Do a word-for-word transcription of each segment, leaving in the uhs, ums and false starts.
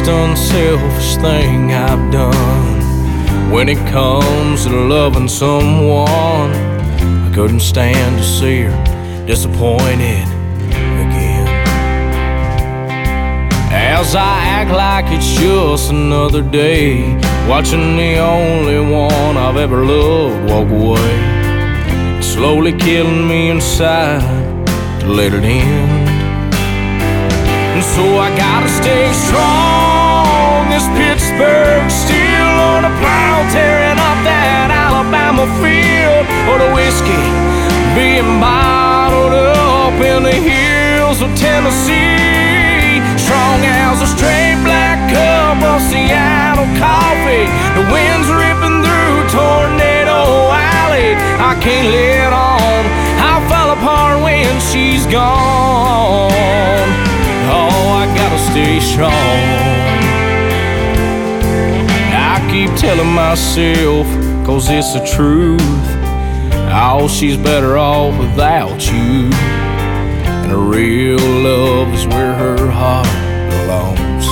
unselfish thing I've done. When it comes to loving someone, I couldn't stand to see her disappointed again. As I act like it's just another day, watching the only one I've ever loved walk away, slowly killing me inside to let it end. And so I gotta stay strong. This Pittsburgh still on a plow, tearing up that Alabama field, or the whiskey being bottled up in the hills of Tennessee. Strong as a straight black cup of Seattle coffee, the wind's ripping through Tornado Alley. I can't let on, I fell apart when she's gone. Oh, I gotta stay strong. I keep telling myself, cause it's the truth, oh, she's better off without you. And a real love is where her heart belongs.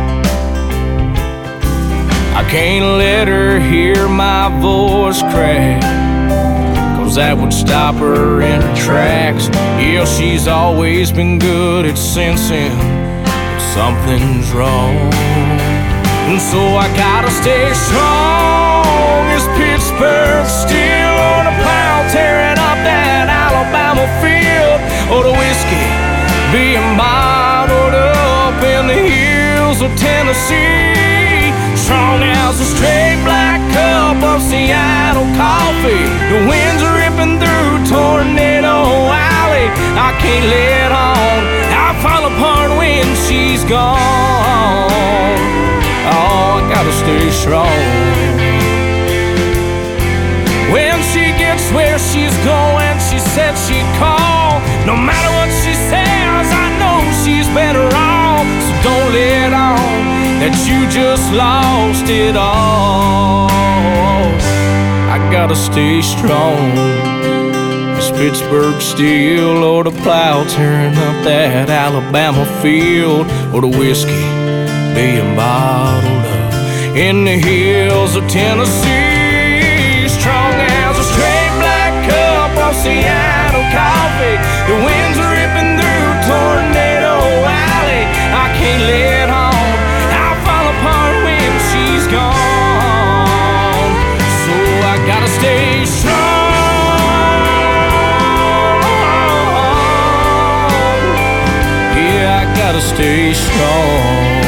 I can't let her hear my voice crack, cause that would stop her in her tracks. Yeah, she's always been good at sensing that something's wrong. And so I gotta stay strong. This Pittsburgh still on a plow, tearing up that Alabama field, or the whiskey being bottled up in the hills of Tennessee. Strong as a straight black cup of Seattle coffee, the wind's ripping through Tornado Alley. I can't let on, I fall apart when she's gone. Oh, I gotta stay strong. When she gets where she's going, she said she'd call. No matter what she says, I know she's better off. So don't let on that you just lost it all. I gotta stay strong. This Pittsburgh steel, or the plow tearing up that Alabama field, or the whiskey being bottled up in the hills of Tennessee. Strong as a straight black cup of Seattle coffee, the wind's ripping through Tornado Alley. I can't let on, I fall apart when she's gone. So I gotta stay strong. Yeah, I gotta stay strong.